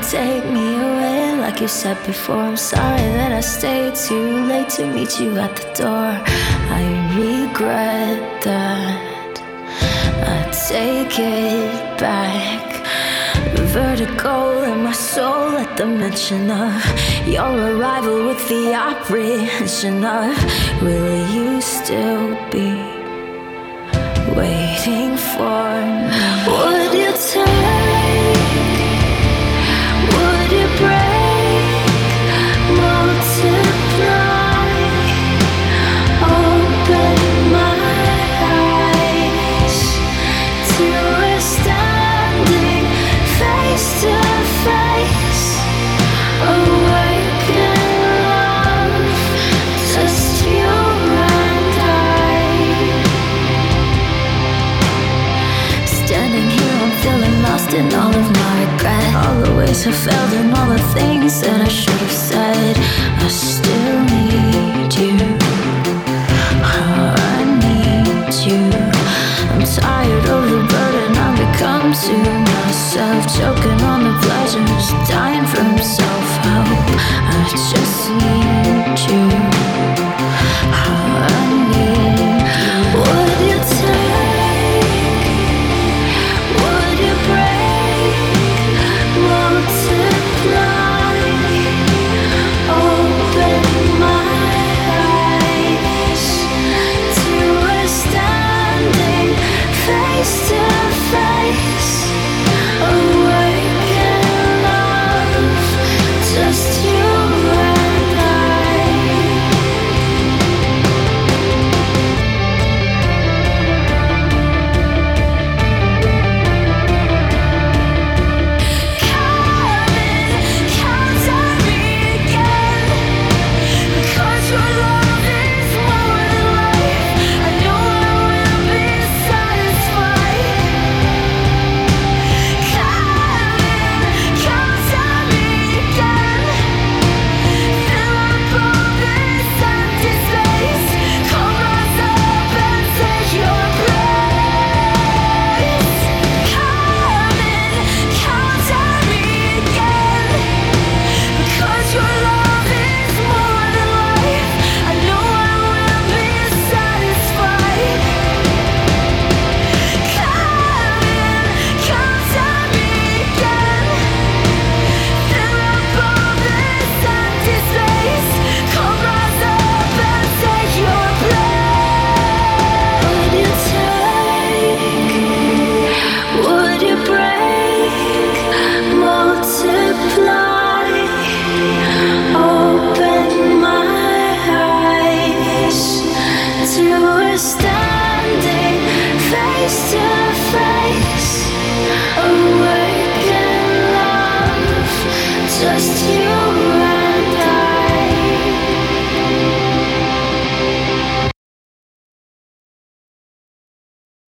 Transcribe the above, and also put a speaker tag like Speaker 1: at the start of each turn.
Speaker 1: take me away like you said before. I'm sorry that I stayed too late to meet you at the door. I regret that. I take it back. Vertigo in my soul at the mention of your arrival, with the apprehension of, will you still be waiting for me? Would you take? Would you break? Multiply? Open my eyes to a standing face to face. Awaken love, just you and I. Standing here, I'm feeling lost in all of my regret. All the ways I failed and all the things that I should have said. I still need you. I need you. I'm tired of the burden I've become to myself, choking on the